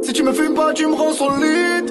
Si tu me fumes pas, tu me rends solide.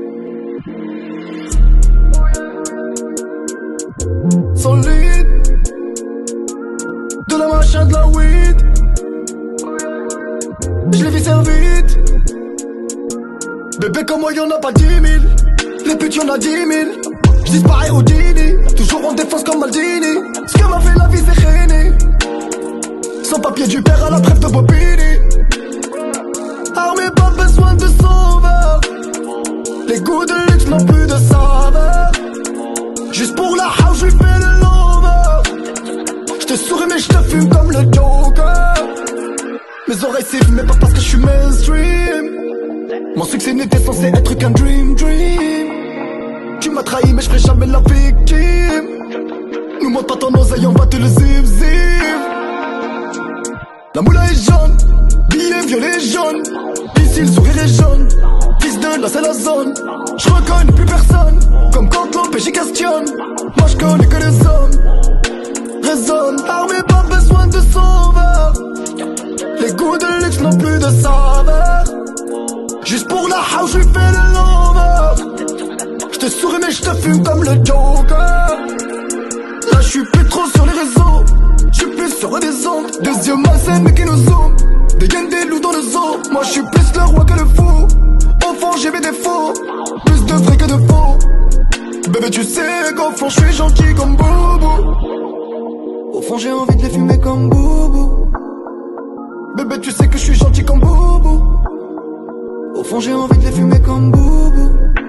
Solide. De la machin, de la weed. Je l'ai vu vite. Bébé comme moi y'en a pas 10 000. Les putes y'en a 10 000. J'disparais au dîner. Toujours en défense comme Maldini. Ce que m'a fait la vie c'est Réné. Sans papier du père à la trêve de Bobini. Armé pas besoin de sauveur. Les goûts de luxe n'ont plus de saveur. Juste pour la house je lui fais le lover. J'te souris mais j'te fume comme le Joker. Mes oreilles sifflent mais pas parce que je suis mainstream. Mon succès n'était censé être qu'un dream. Tu m'as trahi mais je ferai jamais la victime. Nous montre pas ton oseille, on va te le zip. La moula est jaune, billet violet jaune. Ici le sourire est jaune. Fils de là c'est la zone. Je reconnais plus personne. Comme quand l'OPJ questionne. Moi je connais que les hommes. Raisonne, armé pas besoin de sauveur. Les goûts de luxe n'ont plus de saveur. Juste pour la house je lui fais le lover. J'te souris mais j'te fume comme le Joker. Là j'suis plus trop sur les réseaux. J'suis plus sur des ondes. Des yeux malsains mais qui nous zooment. Des gaines des loups dans le zoo. Moi j'suis plus le roi que le fou. Au fond j'ai mes défauts. Plus de vrai que de faux. Bébé tu sais qu'au fond j'suis gentil comme Boubou. Au fond j'ai envie de les fumer comme Boubou. Bébé tu sais que j'suis gentil comme Boubou. Au fond j'ai envie de les fumer comme Boubou.